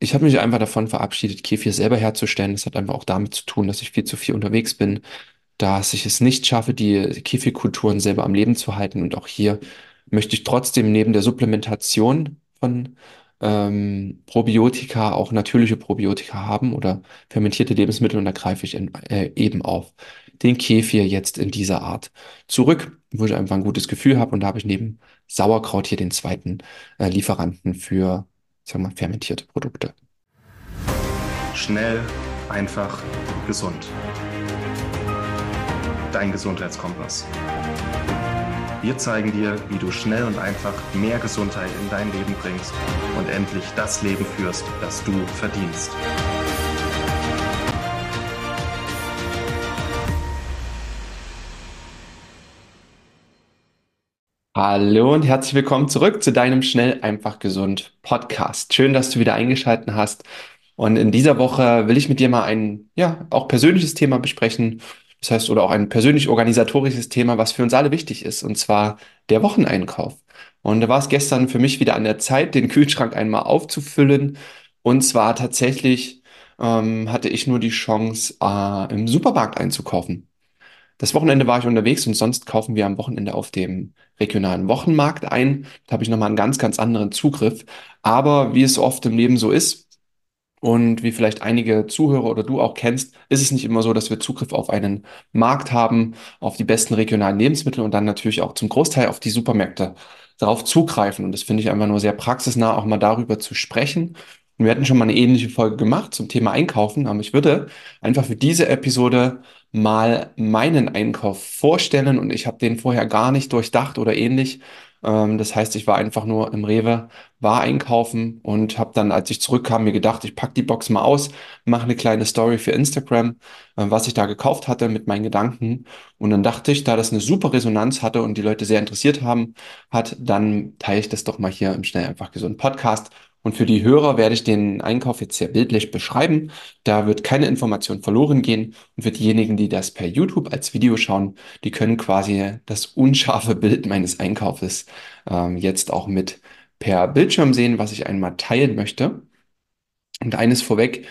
ich habe mich einfach davon verabschiedet, Kefir selber herzustellen. Das hat einfach auch damit zu tun, dass ich viel zu viel unterwegs bin, dass ich es nicht schaffe, die Kefirkulturen selber am Leben zu halten. Und auch hier möchte ich trotzdem neben der Supplementation von Probiotika auch natürliche Probiotika haben oder fermentierte Lebensmittel. Und da greife ich eben auf den Kefir jetzt in dieser Art zurück, wo ich einfach ein gutes Gefühl habe. Und da habe ich neben Sauerkraut hier den zweiten Lieferanten für, sagen wir mal, fermentierte Produkte. Schnell, einfach, gesund. Dein Gesundheitskompass. Wir zeigen dir, wie du schnell und einfach mehr Gesundheit in dein Leben bringst und endlich das Leben führst, das du verdienst. Hallo und herzlich willkommen zurück zu deinem Schnell, einfach, gesund Podcast. Schön, dass du wieder eingeschaltet hast. Und in dieser Woche will ich mit dir mal ein, ja, auch persönliches Thema besprechen. Das heißt, oder auch ein persönlich-organisatorisches Thema, was für uns alle wichtig ist, und zwar der Wocheneinkauf. Und da war es gestern für mich wieder an der Zeit, den Kühlschrank einmal aufzufüllen. Und zwar tatsächlich hatte ich nur die Chance, im Supermarkt einzukaufen. Das Wochenende war ich unterwegs und sonst kaufen wir am Wochenende auf dem regionalen Wochenmarkt ein. Da habe ich nochmal einen ganz, ganz anderen Zugriff. Aber wie es so oft im Leben so ist und wie vielleicht einige Zuhörer oder du auch kennst, ist es nicht immer so, dass wir Zugriff auf einen Markt haben, auf die besten regionalen Lebensmittel und dann natürlich auch zum Großteil auf die Supermärkte darauf zugreifen. Und das finde ich einfach nur sehr praxisnah, auch mal darüber zu sprechen. Und wir hatten schon mal eine ähnliche Folge gemacht zum Thema Einkaufen, aber ich würde einfach für diese Episode mal meinen Einkauf vorstellen und ich habe den vorher gar nicht durchdacht oder ähnlich. Das heißt, ich war einfach nur im Rewe, war einkaufen und habe dann, als ich zurückkam, mir gedacht, ich packe die Box mal aus, mache eine kleine Story für Instagram, was ich da gekauft hatte mit meinen Gedanken. Und dann dachte ich, da das eine super Resonanz hatte und die Leute sehr interessiert hat, dann teile ich das doch mal hier im Schnell einfach gesund Podcast. Und für die Hörer werde ich den Einkauf jetzt sehr bildlich beschreiben. Da wird keine Information verloren gehen. Und für diejenigen, die das per YouTube als Video schauen, die können quasi das unscharfe Bild meines Einkaufes jetzt auch mit per Bildschirm sehen, was ich einmal teilen möchte. Und eines vorweg,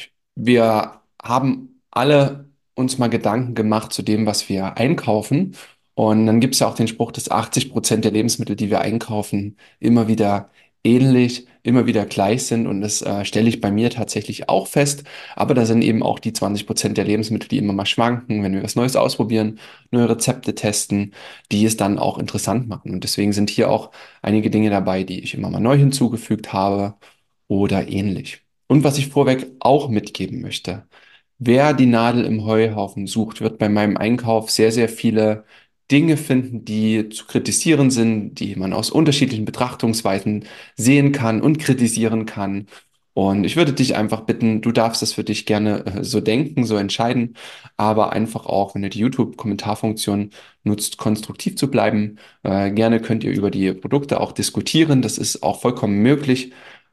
wir haben alle uns mal Gedanken gemacht zu dem, was wir einkaufen. Und dann gibt es ja auch den Spruch, dass 80% der Lebensmittel, die wir einkaufen, immer wieder ähnlich, immer wieder gleich sind. Und das stelle ich bei mir tatsächlich auch fest. Aber da sind eben auch die 20% der Lebensmittel, die immer mal schwanken, wenn wir was Neues ausprobieren, neue Rezepte testen, die es dann auch interessant machen. Und deswegen sind hier auch einige Dinge dabei, die ich immer mal neu hinzugefügt habe oder ähnlich. Und was ich vorweg auch mitgeben möchte, wer die Nadel im Heuhaufen sucht, wird bei meinem Einkauf sehr, sehr viele Dinge finden, die zu kritisieren sind, die man aus unterschiedlichen Betrachtungsweisen sehen kann und kritisieren kann. Und ich würde dich einfach bitten, du darfst es für dich gerne so denken, so entscheiden, aber einfach auch, wenn du die YouTube-Kommentarfunktion nutzt, konstruktiv zu bleiben. Gerne könnt ihr über die Produkte auch diskutieren, das ist auch vollkommen möglich.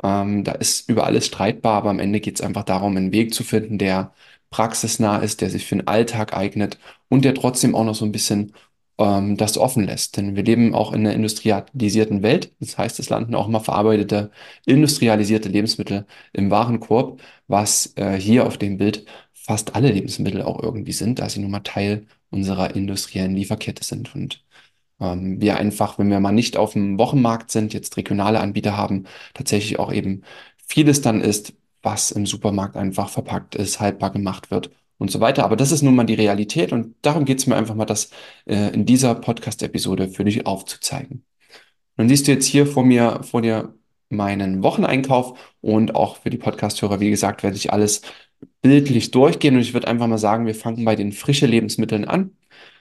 Da ist über alles streitbar, aber am Ende geht es einfach darum, einen Weg zu finden, der praxisnah ist, der sich für den Alltag eignet und der trotzdem auch noch so ein bisschen das offen lässt. Denn wir leben auch in einer industrialisierten Welt. Das heißt, es landen auch mal verarbeitete, industrialisierte Lebensmittel im Warenkorb, was hier auf dem Bild fast alle Lebensmittel auch irgendwie sind, da sie nun mal Teil unserer industriellen Lieferkette sind. Und wir einfach, wenn wir mal nicht auf dem Wochenmarkt sind, jetzt regionale Anbieter haben, tatsächlich auch eben vieles dann ist, was im Supermarkt einfach verpackt ist, haltbar gemacht wird und so weiter. Aber das ist nun mal die Realität und darum geht es mir einfach mal, das in dieser Podcast-Episode für dich aufzuzeigen. Dann siehst du jetzt hier vor dir meinen Wocheneinkauf und auch für die Podcast-Hörer, wie gesagt, werde ich alles bildlich durchgehen und ich würde einfach mal sagen, wir fangen bei den frischen Lebensmitteln an,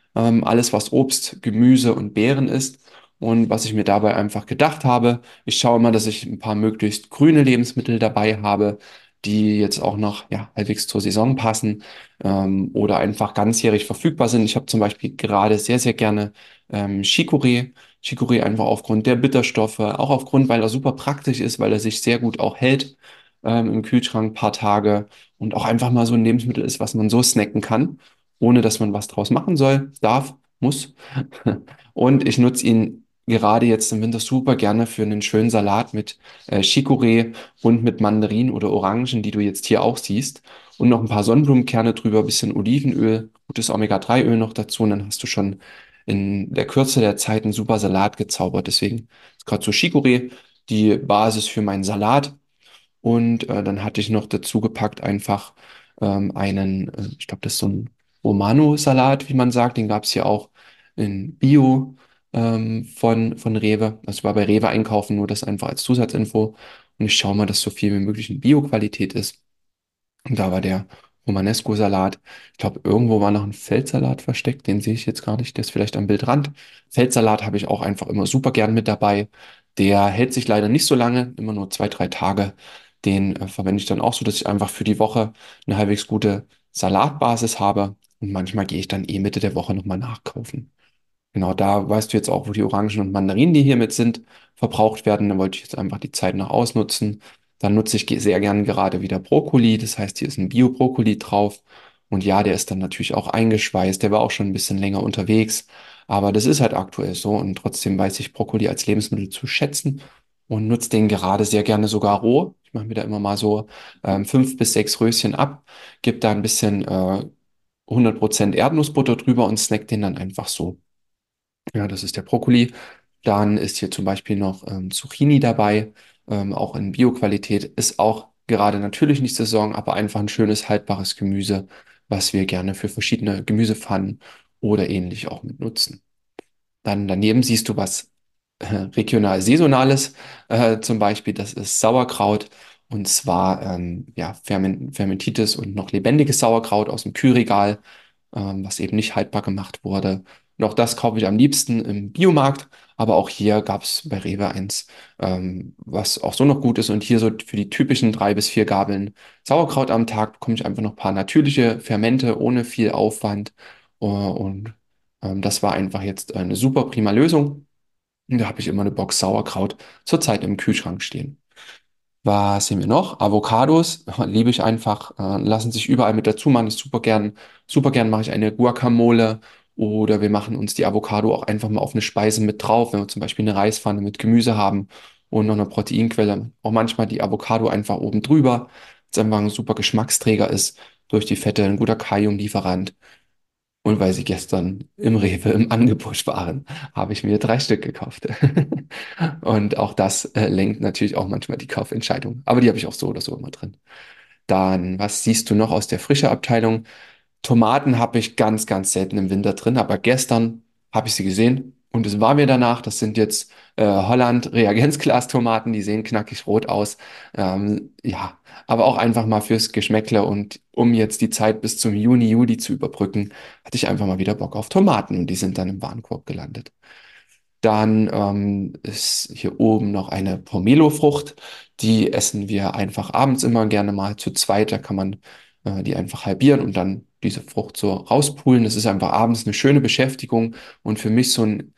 alles was Obst, Gemüse und Beeren ist. Und was ich mir dabei einfach gedacht habe, ich schaue immer, dass ich ein paar möglichst grüne Lebensmittel dabei habe, die jetzt auch noch ja, halbwegs zur Saison passen oder einfach ganzjährig verfügbar sind. Ich habe zum Beispiel gerade sehr, sehr gerne Chicorée. Chicorée einfach aufgrund der Bitterstoffe, auch aufgrund, weil er super praktisch ist, weil er sich sehr gut auch hält im Kühlschrank ein paar Tage und auch einfach mal so ein Lebensmittel ist, was man so snacken kann ohne dass man was draus machen soll, darf, muss. Und ich nutze ihn gerade jetzt im Winter super gerne für einen schönen Salat mit Chicorée und mit Mandarinen oder Orangen, die du jetzt hier auch siehst. Und noch ein paar Sonnenblumenkerne drüber, bisschen Olivenöl, gutes Omega-3-Öl noch dazu. Und dann hast du schon in der Kürze der Zeit einen super Salat gezaubert. Deswegen ist gerade so Chicorée die Basis für meinen Salat. Und dann hatte ich noch dazu gepackt einfach ich glaube, das ist so ein Romano-Salat, wie man sagt. Den gab es hier auch in Bio von Rewe. Also ich war bei Rewe einkaufen, nur das einfach als Zusatzinfo. Und ich schaue mal, dass so viel wie möglich in Bio-Qualität ist. Und da war der Romanesco-Salat. Ich glaube, irgendwo war noch ein Feldsalat versteckt. Den sehe ich jetzt gar nicht. Der ist vielleicht am Bildrand. Feldsalat habe ich auch einfach immer super gern mit dabei. Der hält sich leider nicht so lange, immer nur 2, 3 Tage. Den verwende ich dann auch so, dass ich einfach für die Woche eine halbwegs gute Salatbasis habe. Und manchmal gehe ich dann Mitte der Woche nochmal nachkaufen. Genau, da weißt du jetzt auch, wo die Orangen und Mandarinen, die hier mit sind, verbraucht werden. Da wollte ich jetzt einfach die Zeit noch ausnutzen. Dann nutze ich sehr gern gerade wieder Brokkoli. Das heißt, hier ist ein Bio-Brokkoli drauf. Und ja, der ist dann natürlich auch eingeschweißt. Der war auch schon ein bisschen länger unterwegs. Aber das ist halt aktuell so. Und trotzdem weiß ich Brokkoli als Lebensmittel zu schätzen und nutze den gerade sehr gerne sogar roh. Ich mache mir da immer mal so 5 bis 6 Röschen ab, gebe da ein bisschen 100% Erdnussbutter drüber und snack den dann einfach so. Ja, das ist der Brokkoli. Dann ist hier zum Beispiel noch Zucchini dabei, auch in Bio-Qualität. Ist auch gerade natürlich nicht Saison, aber einfach ein schönes, haltbares Gemüse, was wir gerne für verschiedene Gemüsepfannen oder ähnlich auch mit nutzen. Dann daneben siehst du was regional saisonales, zum Beispiel, das ist Sauerkraut. Und zwar ja, fermentiertes und noch lebendiges Sauerkraut aus dem Kühlregal, was eben nicht haltbar gemacht wurde. Und auch das kaufe ich am liebsten im Biomarkt. Aber auch hier gab es bei Rewe eins, was auch so noch gut ist. Und hier so für die typischen 3 bis 4 Gabeln Sauerkraut am Tag bekomme ich einfach noch ein paar natürliche Fermente ohne viel Aufwand. Und das war einfach jetzt eine super prima Lösung. Und da habe ich immer eine Box Sauerkraut zurzeit im Kühlschrank stehen. Was sehen wir noch? Avocados liebe ich einfach, lassen sich überall mit dazu machen. Ich super gern mache ich eine Guacamole oder wir machen uns die Avocado auch einfach mal auf eine Speise mit drauf, wenn wir zum Beispiel eine Reispfanne mit Gemüse haben und noch eine Proteinquelle. Auch manchmal die Avocado einfach oben drüber, was einfach ein super Geschmacksträger ist, durch die Fette, ein guter Kaliumlieferant. Und weil sie gestern im Rewe im Angebot waren, habe ich mir 3 Stück gekauft. Und auch das lenkt natürlich auch manchmal die Kaufentscheidung. Aber die habe ich auch so oder so immer drin. Dann, was siehst du noch aus der frische Abteilung? Tomaten habe ich ganz selten im Winter drin, aber gestern habe ich sie gesehen und es war mir danach. Das sind jetzt Holland Reagenzglas-Tomaten, die sehen knackig rot aus. Ja, aber auch einfach mal fürs Geschmäckle und um jetzt die Zeit bis zum Juni, Juli zu überbrücken, hatte ich einfach mal wieder Bock auf Tomaten und die sind dann im Warenkorb gelandet. Dann ist hier oben noch eine Pomelo-Frucht. Die essen wir einfach abends immer gerne mal zu zweit. Da kann man die einfach halbieren und dann diese Frucht so rauspulen. Das ist einfach abends eine schöne Beschäftigung und für mich so ein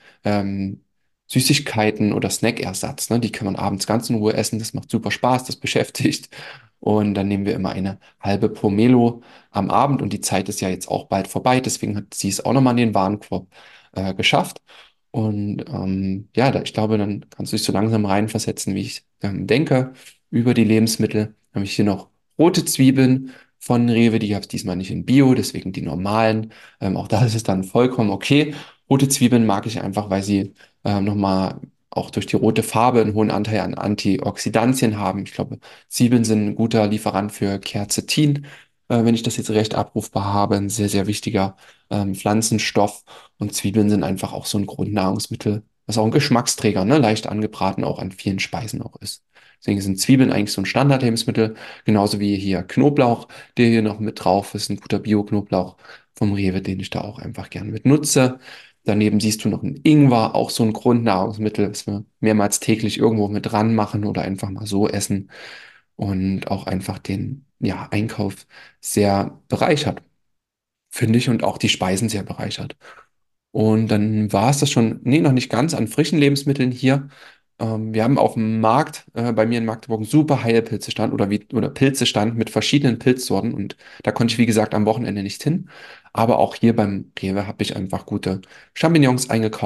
Süßigkeiten- oder Snackersatz. Ne? Die kann man abends ganz in Ruhe essen. Das macht super Spaß, das beschäftigt. Und dann nehmen wir immer eine halbe Pomelo am Abend und die Zeit ist ja jetzt auch bald vorbei. Deswegen hat sie es auch nochmal in den Warenkorb geschafft. Und ja, ich glaube, dann kannst du dich so langsam reinversetzen, wie ich denke, über die Lebensmittel. Habe ich hier noch rote Zwiebeln von Rewe, die gab es diesmal nicht in Bio, deswegen die normalen. Auch das ist es dann vollkommen okay. Rote Zwiebeln mag ich einfach, weil sie nochmal auch durch die rote Farbe einen hohen Anteil an Antioxidantien haben. Ich glaube, Zwiebeln sind ein guter Lieferant für Quercetin, wenn ich das jetzt recht abrufbar habe. Ein sehr wichtiger Pflanzenstoff. Und Zwiebeln sind einfach auch so ein Grundnahrungsmittel, was auch ein Geschmacksträger, ne, leicht angebraten auch an vielen Speisen auch ist. Deswegen sind Zwiebeln eigentlich so ein Standardlebensmittel, genauso wie hier Knoblauch, der hier noch mit drauf ist, ein guter Bio-Knoblauch vom Rewe, den ich da auch einfach gern mit nutze. Daneben siehst du noch einen Ingwer, auch so ein Grundnahrungsmittel, was wir mehrmals täglich irgendwo mit dran machen oder einfach mal so essen und auch einfach den, ja, Einkauf sehr bereichert, finde ich, und auch die Speisen sehr bereichert. Und dann war es das schon, nee, noch nicht ganz an frischen Lebensmitteln hier. Wir haben auf dem Markt, bei mir in Magdeburg, einen super Heilpilzestand oder Pilzestand mit verschiedenen Pilzsorten. Und da konnte ich, wie gesagt, am Wochenende nicht hin. Aber auch hier beim Rewe habe ich einfach gute Champignons eingekauft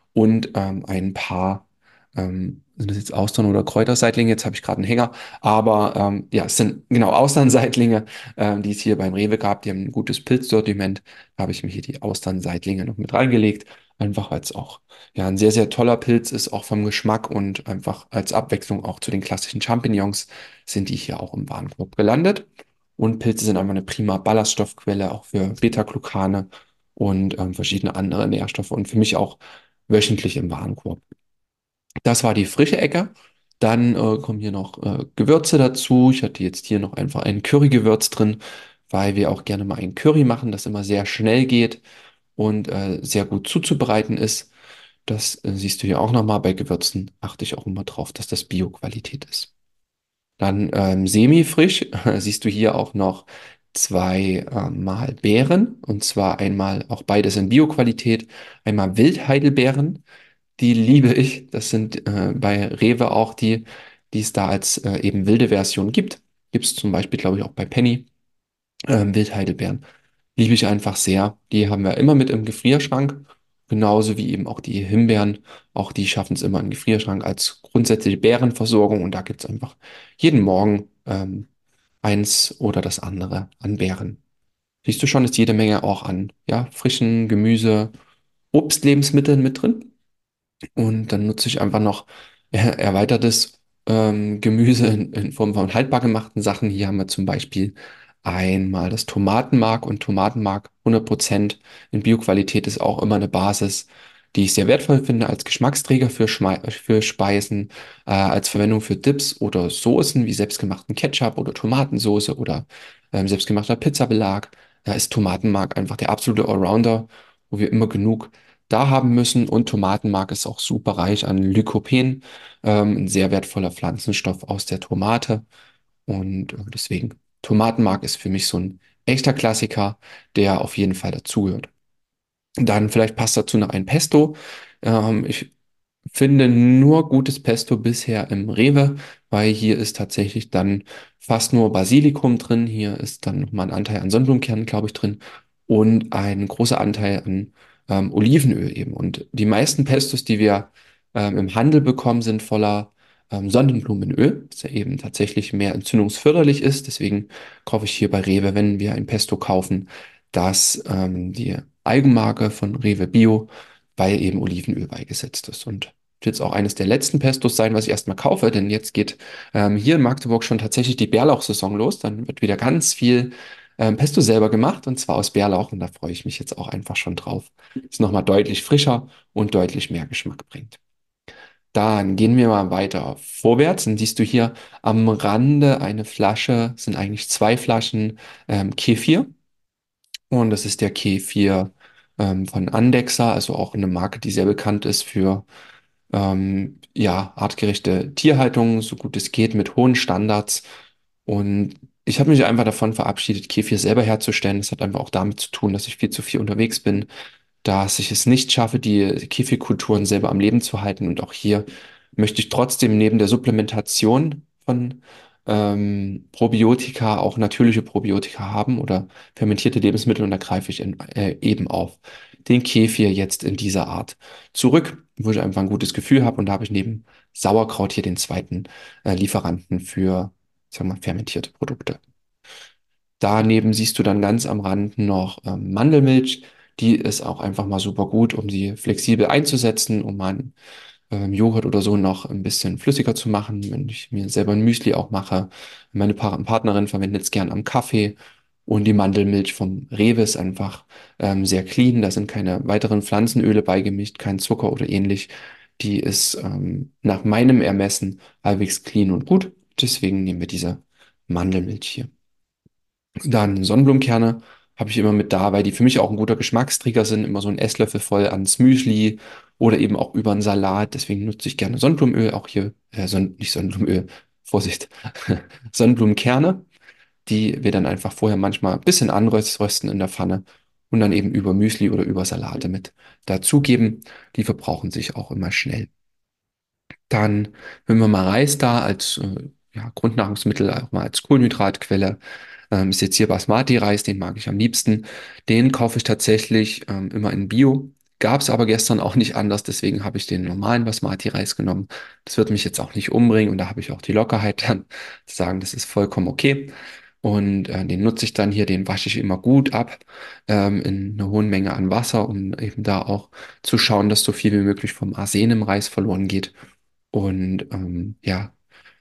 und ein paar, sind das jetzt Austern oder Kräuterseitlinge? Jetzt habe ich gerade einen Hänger, aber ja, es sind genau Austernseitlinge, die es hier beim Rewe gab. Die haben ein gutes Pilzsortiment. Da habe ich mir hier die Austernseitlinge noch mit reingelegt, einfach weil es auch ja ein sehr, sehr toller Pilz ist, auch vom Geschmack und einfach als Abwechslung auch zu den klassischen Champignons sind die hier auch im Warenkorb gelandet. Und Pilze sind einfach eine prima Ballaststoffquelle, auch für Beta-Glucane und verschiedene andere Nährstoffe und für mich auch wöchentlich im Warenkorb. Das war die frische Ecke. Dann kommen hier noch Gewürze dazu. Ich hatte jetzt hier noch einfach ein Currygewürz drin, weil wir auch gerne mal ein Curry machen, das immer sehr schnell geht und sehr gut zuzubereiten ist. Das siehst du hier auch nochmal. Bei Gewürzen achte ich auch immer drauf, dass das Bio-Qualität ist. Dann semi-frisch siehst du hier auch noch zwei Mal Beeren. Und zwar einmal auch beides in Bio-Qualität. Einmal Wildheidelbeeren. Die liebe ich. Das sind bei Rewe auch die, die es da als eben wilde Version gibt. Gibt es zum Beispiel, glaube ich, auch bei Penny. Wildheidelbeeren. Liebe ich einfach sehr. Die haben wir immer mit im Gefrierschrank. Genauso wie eben auch die Himbeeren. Auch die schaffen es immer im Gefrierschrank als grundsätzliche Beerenversorgung. Und da gibt es einfach jeden Morgen eins oder das andere an Beeren. Siehst du schon, ist jede Menge auch an ja, frischen Gemüse, Obstlebensmitteln mit drin. Und dann nutze ich einfach noch erweitertes Gemüse in Form von haltbar gemachten Sachen. Hier haben wir zum Beispiel einmal das Tomatenmark und Tomatenmark 100% in Bioqualität ist auch immer eine Basis, die ich sehr wertvoll finde als Geschmacksträger für Speisen, als Verwendung für Dips oder Soßen wie selbstgemachten Ketchup oder Tomatensoße oder selbstgemachter Pizzabelag. Da ist Tomatenmark einfach der absolute Allrounder, wo wir immer genug da haben müssen. Und Tomatenmark ist auch super reich an Lycopen, ein sehr wertvoller Pflanzenstoff aus der Tomate. Und deswegen, Tomatenmark ist für mich so ein echter Klassiker, der auf jeden Fall dazugehört. Dann vielleicht passt dazu noch ein Pesto. Ich finde nur gutes Pesto bisher im Rewe, weil hier ist tatsächlich dann fast nur Basilikum drin. Hier ist dann nochmal ein Anteil an Sonnenblumenkernen, glaube ich, drin und ein großer Anteil an Olivenöl eben. Und die meisten Pestos, die wir im Handel bekommen, sind voller Sonnenblumenöl, das ja eben tatsächlich mehr entzündungsförderlich ist. Deswegen kaufe ich hier bei Rewe, wenn wir ein Pesto kaufen, das die Eigenmarke von Rewe Bio, weil eben Olivenöl beigesetzt ist. Und wird jetzt auch eines der letzten Pestos sein, was ich erstmal kaufe, denn jetzt geht hier in Magdeburg schon tatsächlich die Bärlauchsaison los. Dann wird wieder ganz viel Pesto selber gemacht und zwar aus Bärlauch und da freue ich mich jetzt auch einfach schon drauf. Ist nochmal deutlich frischer und deutlich mehr Geschmack bringt. Dann gehen wir mal weiter vorwärts. Dann siehst du hier am Rande eine Flasche, sind eigentlich zwei Flaschen Kefir. Und das ist der Kefir von Andexer, also auch eine Marke, die sehr bekannt ist für ja, artgerechte Tierhaltung, so gut es geht, mit hohen Standards. Und ich habe mich einfach davon verabschiedet, Kefir selber herzustellen. Das hat einfach auch damit zu tun, dass ich viel zu viel unterwegs bin, dass ich es nicht schaffe, die Kefirkulturen selber am Leben zu halten. Und auch hier möchte ich trotzdem neben der Supplementation von Probiotika auch natürliche Probiotika haben oder fermentierte Lebensmittel und da greife ich eben auf den Kefir jetzt in dieser Art zurück, wo ich einfach ein gutes Gefühl habe und da habe ich neben Sauerkraut hier den zweiten Lieferanten für, sagen wir mal, fermentierte Produkte. Daneben siehst du dann ganz am Rand noch Mandelmilch. Die ist auch einfach mal super gut, um sie flexibel einzusetzen, um meinen Joghurt oder so noch ein bisschen flüssiger zu machen. Wenn ich mir selber ein Müsli auch mache. Meine Partnerin verwendet es gern am Kaffee. Und die Mandelmilch vom Rewe ist einfach sehr clean. Da sind keine weiteren Pflanzenöle beigemischt, kein Zucker oder ähnlich. Die ist nach meinem Ermessen halbwegs clean und gut. Deswegen nehmen wir diese Mandelmilch hier. Dann Sonnenblumenkerne habe ich immer mit da, weil die für mich auch ein guter Geschmacksträger sind. Immer so ein Esslöffel voll ans Müsli oder eben auch über einen Salat. Deswegen nutze ich gerne Sonnenblumenöl, auch hier, nicht Sonnenblumenöl, Vorsicht, Sonnenblumenkerne, die wir dann einfach vorher manchmal ein bisschen anrösten in der Pfanne und dann eben über Müsli oder über Salate mit dazugeben. Die verbrauchen sich auch immer schnell. Dann, wenn wir mal Reis da als ja, Grundnahrungsmittel, auch mal als Kohlenhydratquelle, ist jetzt hier Basmati-Reis, den mag ich am liebsten. Den kaufe ich tatsächlich immer in Bio. gab es aber gestern auch nicht anders, deswegen habe ich den normalen Basmati-Reis genommen. Das wird mich jetzt auch nicht umbringen und da habe ich auch die Lockerheit dann zu sagen, das ist vollkommen okay. Und den nutze ich dann hier, den wasche ich immer gut ab, in einer hohen Menge an Wasser, um eben da auch zu schauen, dass so viel wie möglich vom Arsen im Reis verloren geht. Und ja,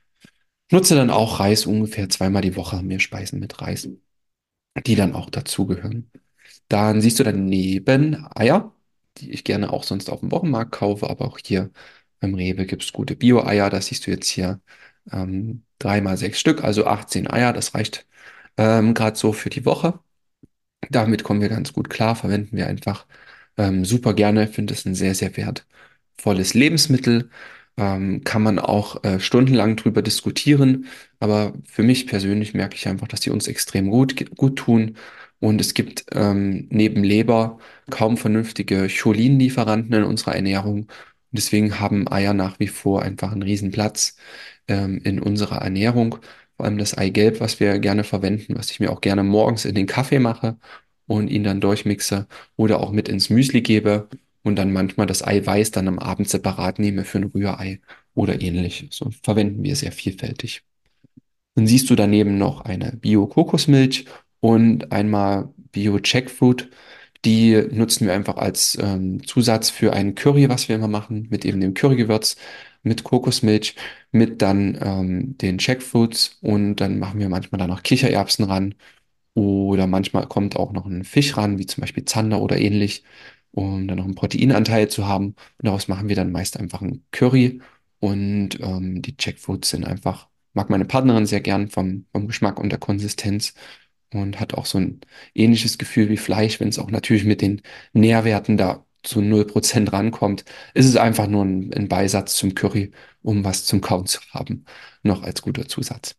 nutze dann auch Reis ungefähr zweimal die Woche, mir Speisen mit Reis, die dann auch dazugehören. Dann siehst du daneben Eier, die ich gerne auch sonst auf dem Wochenmarkt kaufe, aber auch hier beim Rewe gibt es gute Bio-Eier. Das siehst du jetzt hier 3 mal 6 Stück, also 18 Eier. Das reicht gerade so für die Woche. Damit kommen wir ganz gut klar, verwenden wir einfach super gerne. Ich finde es ein sehr, sehr wertvolles Lebensmittel. Kann man auch stundenlang drüber diskutieren. Aber für mich persönlich merke ich einfach, dass die uns extrem gut tun. Und es gibt neben Leber kaum vernünftige Cholinlieferanten in unserer Ernährung. Und deswegen haben Eier nach wie vor einfach einen riesen Platz in unserer Ernährung. Vor allem das Eigelb, was wir gerne verwenden, was ich mir auch gerne morgens in den Kaffee mache und ihn dann durchmixe oder auch mit ins Müsli gebe und dann manchmal das Eiweiß dann am Abend separat nehme für ein Rührei oder ähnlich. So verwenden wir sehr vielfältig. Dann siehst du daneben noch eine Bio-Kokosmilch und einmal Bio-Jackfruit. Die nutzen wir einfach als Zusatz für ein Curry, was wir immer machen, mit eben dem Currygewürz, mit Kokosmilch, mit dann den Jackfruits und dann machen wir manchmal da noch Kichererbsen ran oder manchmal kommt auch noch ein Fisch ran, wie zum Beispiel Zander oder ähnlich, um dann noch einen Proteinanteil zu haben. Und daraus machen wir dann meist einfach ein Curry. Und die Jackfruits sind einfach, mag meine Partnerin sehr gern vom Geschmack und der Konsistenz und hat auch so ein ähnliches Gefühl wie Fleisch, wenn es auch natürlich mit den Nährwerten da zu 0% rankommt. Ist es einfach nur ein Beisatz zum Curry, um was zum Kauen zu haben, noch als guter Zusatz.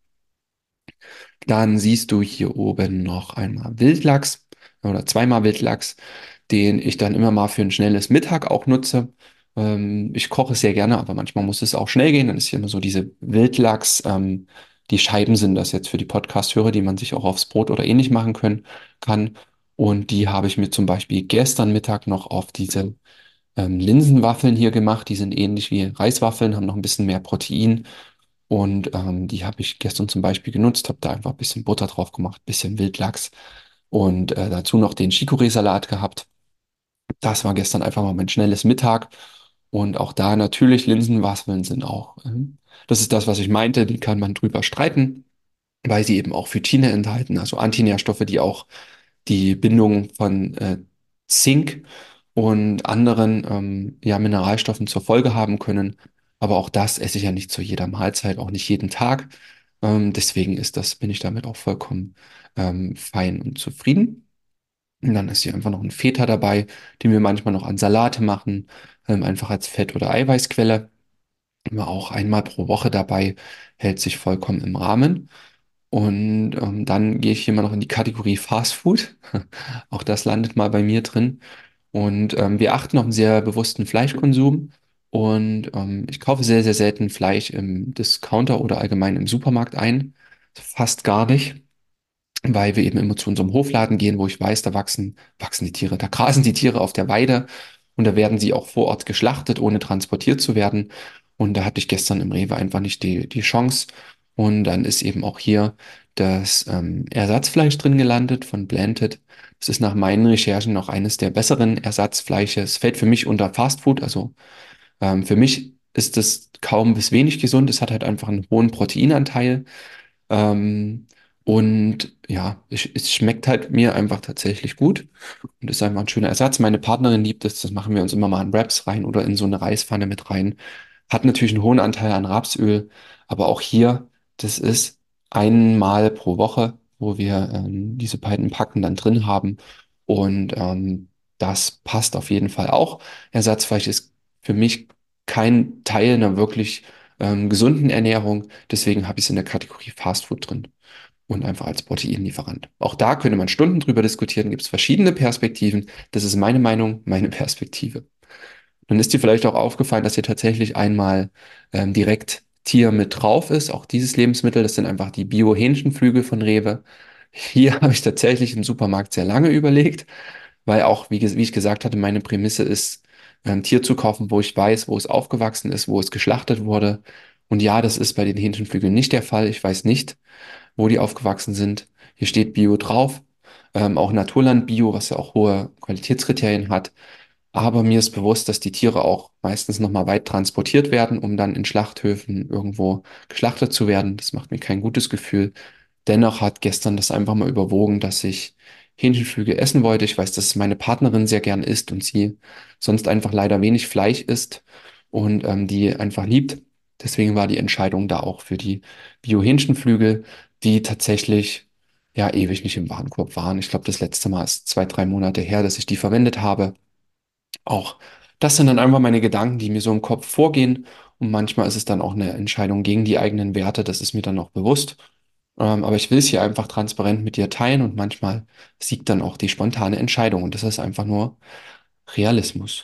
Dann siehst du hier oben noch einmal Wildlachs oder zweimal Wildlachs, den ich dann immer mal für ein schnelles Mittag auch nutze. Ich koche sehr gerne, aber manchmal muss es auch schnell gehen. Dann ist hier immer so diese Wildlachs, die Scheiben sind das jetzt für die Podcast-Hörer, die man sich auch aufs Brot oder ähnlich machen kann. Und die habe ich mir zum Beispiel gestern Mittag noch auf diese Linsenwaffeln hier gemacht. Die sind ähnlich wie Reiswaffeln, haben noch ein bisschen mehr Protein. Und die habe ich gestern zum Beispiel genutzt, habe da einfach ein bisschen Butter drauf gemacht, bisschen Wildlachs und dazu noch den Chicorée-Salat gehabt. Das war gestern einfach mal mein schnelles Mittag. Und auch da natürlich Linsenwaffeln sind auch, das ist das, was ich meinte, die kann man drüber streiten, weil sie eben auch Phytine enthalten, also Antinährstoffe, die auch die Bindung von Zink und anderen ja, Mineralstoffen zur Folge haben können. Aber auch das esse ich ja nicht zu jeder Mahlzeit, auch nicht jeden Tag. Deswegen bin ich damit auch vollkommen fein und zufrieden. Und dann ist hier einfach noch ein Feta dabei, den wir manchmal noch an Salate machen, einfach als Fett- oder Eiweißquelle. Immer auch einmal pro Woche dabei, hält sich vollkommen im Rahmen. Und dann gehe ich hier mal noch in die Kategorie Fast Food. Auch das landet mal bei mir drin. Und wir achten auf einen sehr bewussten Fleischkonsum. Und ich kaufe sehr, sehr selten Fleisch im Discounter oder allgemein im Supermarkt ein. Fast gar nicht, weil wir eben immer zu unserem Hofladen gehen, wo ich weiß, da wachsen die Tiere, da grasen die Tiere auf der Weide und da werden sie auch vor Ort geschlachtet, ohne transportiert zu werden. Und da hatte ich gestern im Rewe einfach nicht die Chance. Und dann ist eben auch hier das Ersatzfleisch drin gelandet von Blended. Das ist nach meinen Recherchen noch eines der besseren Ersatzfleische. Es fällt für mich unter Fastfood, also für mich ist es kaum bis wenig gesund. Es hat halt einfach einen hohen Proteinanteil. Ähm, und ja, es schmeckt halt mir einfach tatsächlich gut und ist einfach ein schöner Ersatz. Meine Partnerin liebt es, das machen wir uns immer mal in Wraps rein oder in so eine Reispfanne mit rein. Hat natürlich einen hohen Anteil an Rapsöl, aber auch hier, das ist einmal pro Woche, wo wir diese beiden Packen dann drin haben. Und das passt auf jeden Fall auch. Ersatzfleisch ist für mich kein Teil einer wirklich gesunden Ernährung. Deswegen habe ich es in der Kategorie Fastfood drin und einfach als Proteinlieferant. Auch da könnte man Stunden drüber diskutieren, gibt es verschiedene Perspektiven. Das ist meine Meinung, meine Perspektive. Dann ist dir vielleicht auch aufgefallen, dass hier tatsächlich einmal direkt Tier mit drauf ist. Auch dieses Lebensmittel, das sind einfach die Bio-Hähnchenflügel von Rewe. Hier habe ich tatsächlich im Supermarkt sehr lange überlegt, weil auch, wie ich gesagt hatte, meine Prämisse ist, ein Tier zu kaufen, wo ich weiß, wo es aufgewachsen ist, wo es geschlachtet wurde. Und ja, das ist bei den Hähnchenflügeln nicht der Fall. Ich weiß nicht, wo die aufgewachsen sind. Hier steht Bio drauf, auch Naturland Bio, was ja auch hohe Qualitätskriterien hat. Aber mir ist bewusst, dass die Tiere auch meistens nochmal weit transportiert werden, um dann in Schlachthöfen irgendwo geschlachtet zu werden. Das macht mir kein gutes Gefühl. Dennoch hat gestern das einfach mal überwogen, dass ich Hähnchenflügel essen wollte. Ich weiß, dass meine Partnerin sehr gern isst und sie sonst einfach leider wenig Fleisch isst und die einfach liebt. Deswegen war die Entscheidung da auch für die Bio-Hähnchenflügel, die tatsächlich ja ewig nicht im Warenkorb waren. Ich glaube, das letzte Mal ist 2, 3 Monate her, dass ich die verwendet habe. Auch das sind dann einfach meine Gedanken, die mir so im Kopf vorgehen. Und manchmal ist es dann auch eine Entscheidung gegen die eigenen Werte. Das ist mir dann auch bewusst. Aber ich will es hier einfach transparent mit dir teilen und manchmal siegt dann auch die spontane Entscheidung. Und das ist einfach nur Realismus.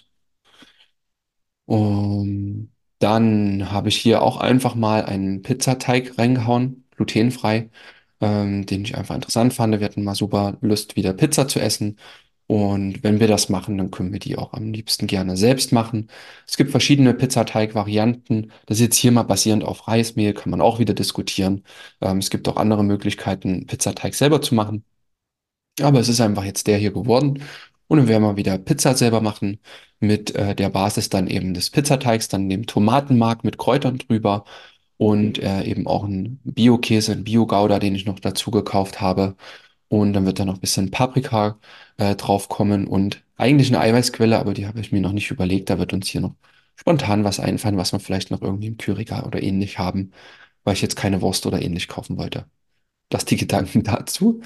Dann habe ich hier auch einfach mal einen Pizzateig reingehauen, glutenfrei, den ich einfach interessant fand. Wir hatten mal super Lust, wieder Pizza zu essen. Und wenn wir das machen, dann können wir die auch am liebsten gerne selbst machen. Es gibt verschiedene Pizzateig-Varianten. Das ist jetzt hier mal basierend auf Reismehl, kann man auch wieder diskutieren. Es gibt auch andere Möglichkeiten, Pizzateig selber zu machen. Aber es ist einfach jetzt der hier geworden. Und dann werden wir wieder Pizza selber machen mit der Basis dann eben des Pizzateigs, dann dem Tomatenmark mit Kräutern drüber und eben auch ein Bio-Käse, ein Bio-Gouda, den ich noch dazu gekauft habe. Und dann wird da noch ein bisschen Paprika drauf kommen und eigentlich eine Eiweißquelle, aber die habe ich mir noch nicht überlegt. Da wird uns hier noch spontan was einfallen, was wir vielleicht noch irgendwie im Kühlregal oder ähnlich haben, weil ich jetzt keine Wurst oder ähnlich kaufen wollte. Das die Gedanken dazu.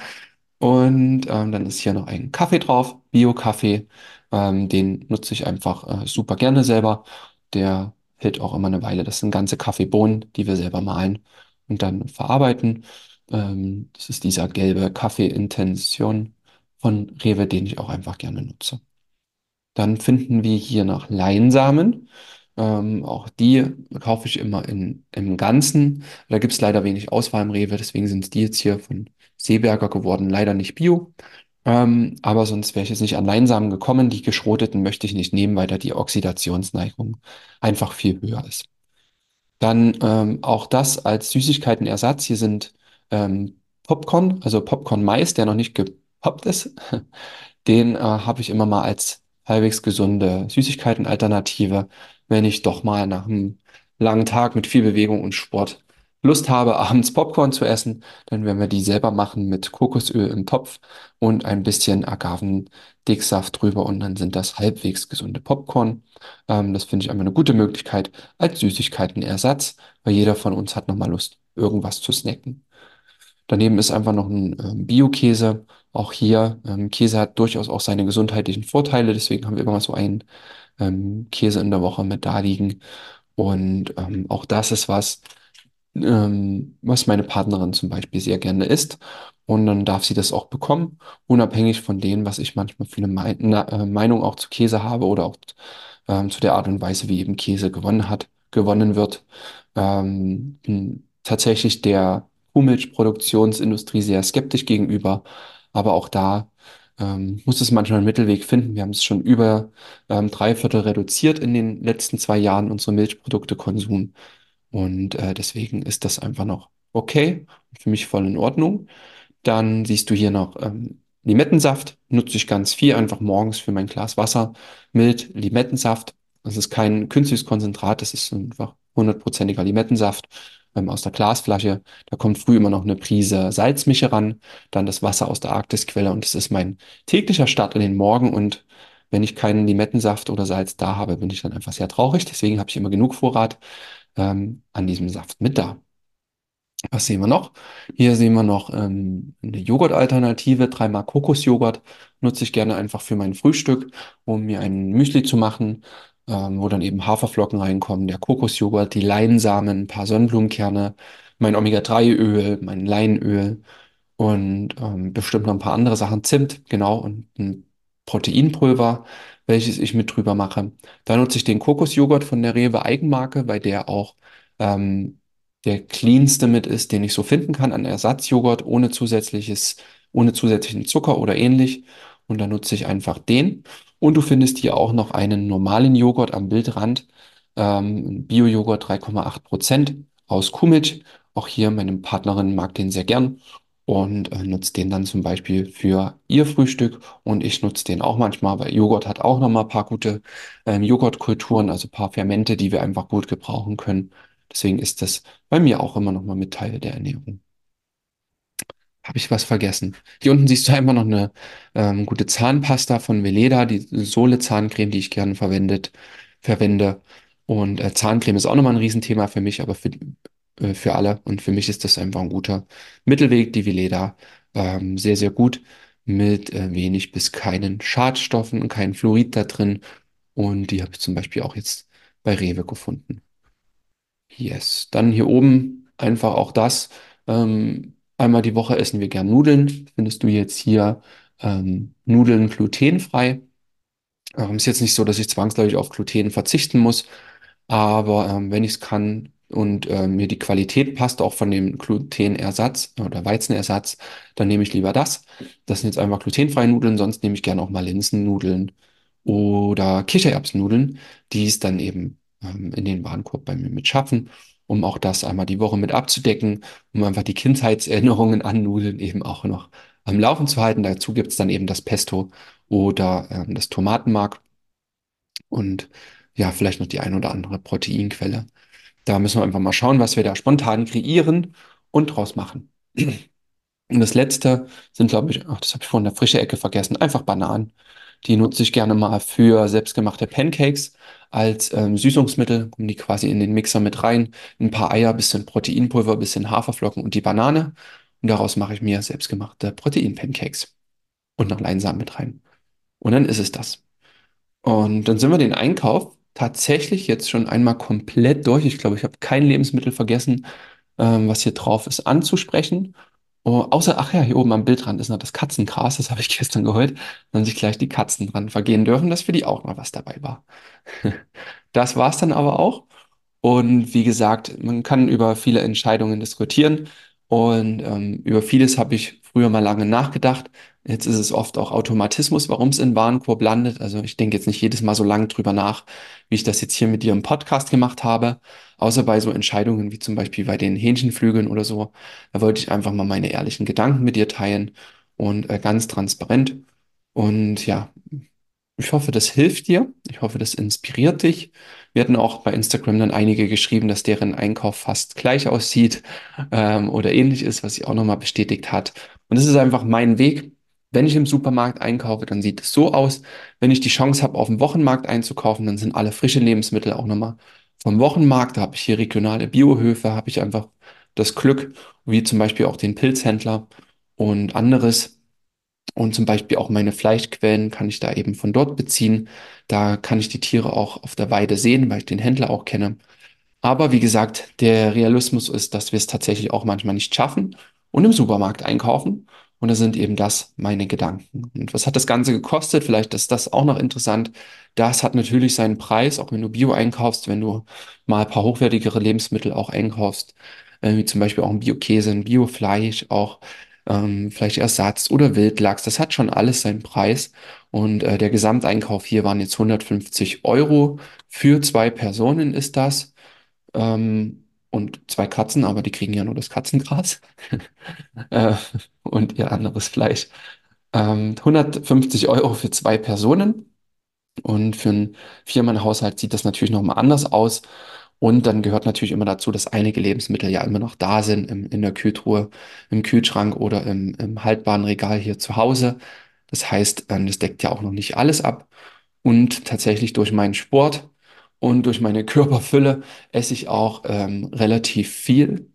Und dann ist hier noch ein Kaffee drauf, Bio-Kaffee. Den nutze ich einfach super gerne selber. Der hält auch immer eine Weile. Das sind ganze Kaffeebohnen, die wir selber mahlen und dann verarbeiten. Das ist dieser gelbe Kaffee Intention von Rewe, den ich auch einfach gerne nutze. Dann finden wir hier noch Leinsamen. Auch die kaufe ich immer im Ganzen. Da gibt es leider wenig Auswahl im Rewe, deswegen sind es die jetzt hier von Seeberger geworden, leider nicht Bio. Aber sonst wäre ich jetzt nicht an Leinsamen gekommen. Die geschroteten möchte ich nicht nehmen, weil da die Oxidationsneigung einfach viel höher ist. Dann auch das als Süßigkeitenersatz. Hier sind Popcorn, also Popcorn-Mais, der noch nicht gepoppt ist. Den habe ich immer mal als halbwegs gesunde Süßigkeiten-Alternative, wenn ich doch mal nach einem langen Tag mit viel Bewegung und Sport Lust habe, abends Popcorn zu essen. Dann werden wir die selber machen mit Kokosöl im Topf und ein bisschen Agavendicksaft drüber und dann sind das halbwegs gesunde Popcorn. Das finde ich einfach eine gute Möglichkeit als Süßigkeitenersatz, weil jeder von uns hat nochmal Lust, irgendwas zu snacken. Daneben ist einfach noch ein Bio-Käse. Auch hier, Käse hat durchaus auch seine gesundheitlichen Vorteile, deswegen haben wir immer mal so einen Käse in der Woche mit da liegen. Und auch das ist was, was meine Partnerin zum Beispiel sehr gerne isst. Und dann darf sie das auch bekommen, unabhängig von dem, was ich manchmal für eine Meinung auch zu Käse habe oder auch zu der Art und Weise, wie eben Käse gewonnen wird. Bin tatsächlich der Kuhmilchproduktionsindustrie sehr skeptisch gegenüber, aber auch da muss es manchmal einen Mittelweg finden. Wir haben es schon über 3/4 reduziert in den letzten 2 Jahren, unsere Milchproduktekonsum. Und deswegen ist das einfach noch okay, für mich voll in Ordnung. Dann siehst du hier noch Limettensaft, nutze ich ganz viel, einfach morgens für mein Glas Wasser. Mild Limettensaft. Das ist kein künstliches Konzentrat, das ist einfach 100%iger Limettensaft aus der Glasflasche. Da kommt früh immer noch eine Prise Salzmische ran, dann das Wasser aus der Arktisquelle und das ist mein täglicher Start in den Morgen. Und wenn ich keinen Limettensaft oder Salz da habe, bin ich dann einfach sehr traurig. Deswegen habe ich immer genug Vorrat an diesem Saft mit da. Was sehen wir noch? Hier sehen wir noch eine Joghurt-Alternative. 3-mal Kokosjoghurt nutze ich gerne einfach für mein Frühstück, um mir ein Müsli zu machen, wo dann eben Haferflocken reinkommen, der Kokosjoghurt, die Leinsamen, ein paar Sonnenblumenkerne, mein Omega-3-Öl, mein Leinöl und bestimmt noch ein paar andere Sachen. Zimt, genau, und ein Proteinpulver, welches ich mit drüber mache. Da nutze ich den Kokosjoghurt von der Rewe Eigenmarke, bei der auch der cleanste mit ist, den ich so finden kann an Ersatzjoghurt ohne zusätzlichen Zucker oder ähnlich. und dann nutze ich einfach den. Und du findest hier auch noch einen normalen Joghurt am Bildrand, Bio-Joghurt 3,8% aus Kuhmilch. Auch hier, meine Partnerin mag den sehr gern und nutzt den dann zum Beispiel für ihr Frühstück. Und ich nutze den auch manchmal, weil Joghurt hat auch nochmal ein paar gute Joghurtkulturen, also ein paar Fermente, die wir einfach gut gebrauchen können. Deswegen ist das bei mir auch immer nochmal mit Teil der Ernährung. Habe ich was vergessen? Hier unten siehst du einfach noch eine gute Zahnpasta von Veleda, die Sole-Zahncreme, die ich gerne verwende. Und Zahncreme ist auch nochmal ein Riesenthema für mich, aber für alle. Und für mich ist das einfach ein guter Mittelweg, die Veleda. Sehr, sehr gut mit wenig bis keinen Schadstoffen und kein Fluorid da drin. Und die habe ich zum Beispiel auch jetzt bei Rewe gefunden. Yes. Dann hier oben einfach auch das. Einmal die Woche essen wir gern Nudeln. Findest du jetzt hier Nudeln glutenfrei? Ist jetzt nicht so, dass ich zwangsläufig auf Gluten verzichten muss, aber wenn ich es kann und mir die Qualität passt, auch von dem Glutenersatz oder Weizenersatz, dann nehme ich lieber das. Das sind jetzt einfach glutenfreie Nudeln, sonst nehme ich gerne auch mal Linsennudeln oder Kichererbsennudeln, die es dann eben in den Warenkorb bei mir mit schaffen, um auch das einmal die Woche mit abzudecken, um einfach die Kindheitserinnerungen an Nudeln eben auch noch am Laufen zu halten. Dazu gibt es dann eben das Pesto oder das Tomatenmark und ja, vielleicht noch die ein oder andere Proteinquelle. Da müssen wir einfach mal schauen, was wir da spontan kreieren und draus machen. Und das letzte sind, glaube ich, ach, das habe ich vorhin in der frische Ecke vergessen, einfach Bananen. Die nutze ich gerne mal für selbstgemachte Pancakes als Süßungsmittel, kommen die quasi in den Mixer mit rein. Ein paar Eier, bisschen Proteinpulver, bisschen Haferflocken und die Banane. Und daraus mache ich mir selbstgemachte Protein-Pancakes und noch Leinsamen mit rein. Und dann ist es das. Und dann sind wir den Einkauf tatsächlich jetzt schon einmal komplett durch. Ich glaube, ich habe kein Lebensmittel vergessen, was hier drauf ist, anzusprechen. Oh, außer, ach ja, hier oben am Bildrand ist noch das Katzengras, das habe ich gestern geholt. Dann sich gleich die Katzen dran vergehen dürfen, dass für die auch noch was dabei war. Das war es dann aber auch. Und wie gesagt, man kann über viele Entscheidungen diskutieren und über vieles habe ich früher mal lange nachgedacht. Jetzt ist es oft auch Automatismus, warum es in Warenkorb landet. Also ich denke jetzt nicht jedes Mal so lange drüber nach, wie ich das jetzt hier mit dir im Podcast gemacht habe. Außer bei so Entscheidungen wie zum Beispiel bei den Hähnchenflügeln oder so. Da wollte ich einfach mal meine ehrlichen Gedanken mit dir teilen und ganz transparent. Und ja, ich hoffe, das hilft dir. Ich hoffe, das inspiriert dich. Wir hatten auch bei Instagram dann einige geschrieben, dass deren Einkauf fast gleich aussieht oder ähnlich ist, was sie auch nochmal bestätigt hat. Und es ist einfach mein Weg. Wenn ich im Supermarkt einkaufe, dann sieht es so aus. Wenn ich die Chance habe, auf dem Wochenmarkt einzukaufen, dann sind alle frische Lebensmittel auch nochmal vom Wochenmarkt. Da habe ich hier regionale Biohöfe, habe ich einfach das Glück, wie zum Beispiel auch den Pilzhändler und anderes. Und zum Beispiel auch meine Fleischquellen kann ich da eben von dort beziehen. Da kann ich die Tiere auch auf der Weide sehen, weil ich den Händler auch kenne. Aber wie gesagt, der Realismus ist, dass wir es tatsächlich auch manchmal nicht schaffen und im Supermarkt einkaufen. Und da sind eben das meine Gedanken. Und was hat das Ganze gekostet? Vielleicht ist das auch noch interessant. Das hat natürlich seinen Preis, auch wenn du Bio einkaufst, wenn du mal ein paar hochwertigere Lebensmittel auch einkaufst, wie zum Beispiel auch ein Bio-Käse, ein Bio-Fleisch, auch Fleischersatz oder Wildlachs. Das hat schon alles seinen Preis. Und der Gesamteinkauf hier waren jetzt 150 Euro. Für zwei Personen ist das und zwei Katzen, aber die kriegen ja nur das Katzengras äh, und ihr anderes Fleisch. 150 Euro für zwei Personen und für einen Viermann-Haushalt sieht das natürlich nochmal anders aus. Und dann gehört natürlich immer dazu, dass einige Lebensmittel ja immer noch da sind in der Kühltruhe, im Kühlschrank oder im haltbaren Regal hier zu Hause. Das heißt, das deckt ja auch noch nicht alles ab. Und tatsächlich durch meinen Sport und durch meine Körperfülle esse ich auch relativ viel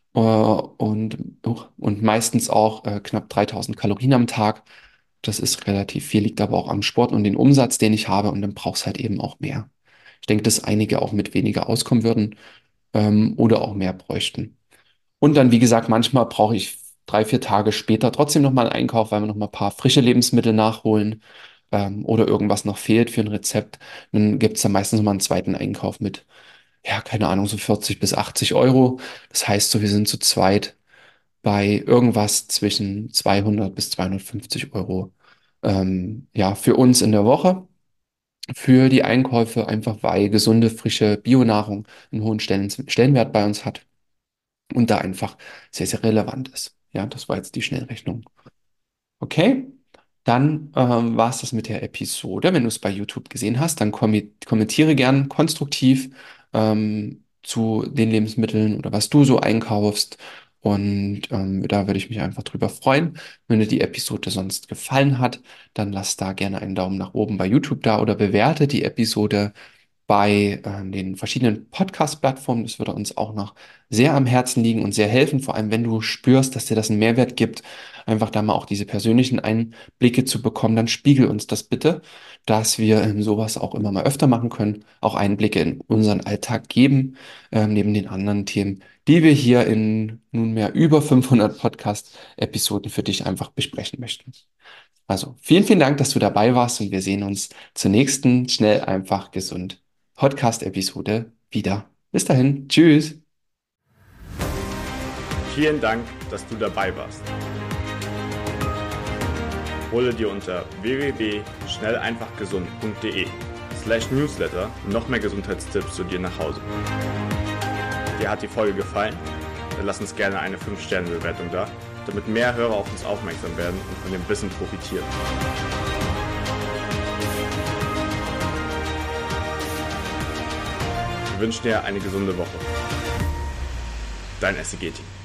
und meistens auch knapp 3000 Kalorien am Tag. Das ist relativ viel, liegt aber auch am Sport und den Umsatz, den ich habe und dann brauchst halt eben auch mehr. Ich denke, dass einige auch mit weniger auskommen würden oder auch mehr bräuchten. Und dann, wie gesagt, manchmal brauche ich 3, 4 Tage später trotzdem nochmal einen Einkauf, weil wir nochmal ein paar frische Lebensmittel nachholen oder irgendwas noch fehlt für ein Rezept. Dann gibt es da meistens nochmal einen zweiten Einkauf mit, ja, keine Ahnung, so 40 bis 80 Euro. Das heißt so, wir sind zu zweit bei irgendwas zwischen 200 bis 250 Euro ja, für uns in der Woche, für die Einkäufe, einfach weil gesunde, frische Bionahrung einen hohen Stellenwert bei uns hat und da einfach sehr, sehr relevant ist. Ja, das war jetzt die Schnellrechnung. Okay, dann war es das mit der Episode. Wenn du es bei YouTube gesehen hast, dann kommentiere gern konstruktiv zu den Lebensmitteln oder was du so einkaufst. Und da würde ich mich einfach drüber freuen. Wenn dir die Episode sonst gefallen hat, dann lass da gerne einen Daumen nach oben bei YouTube da oder bewerte die Episode bei den verschiedenen Podcast-Plattformen. Das würde uns auch noch sehr am Herzen liegen und sehr helfen, vor allem wenn du spürst, dass dir das einen Mehrwert gibt, einfach da mal auch diese persönlichen Einblicke zu bekommen, dann spiegel uns das bitte, dass wir sowas auch immer mal öfter machen können, auch Einblicke in unseren Alltag geben, neben den anderen Themen, die wir hier in nunmehr über 500 Podcast-Episoden für dich einfach besprechen möchten. Also vielen, vielen Dank, dass du dabei warst und wir sehen uns zur nächsten Schnell, einfach, gesund Podcast-Episode wieder. Bis dahin, tschüss. Vielen Dank, dass du dabei warst. Hole dir unter www.schnelleinfachgesund.de/newsletter noch mehr Gesundheitstipps zu dir nach Hause. Dir hat die Folge gefallen? Dann lass uns gerne eine 5-Sterne-Bewertung da, damit mehr Hörer auf uns aufmerksam werden und von dem Wissen profitieren. Wir wünschen dir eine gesunde Woche. Dein SEG-Team.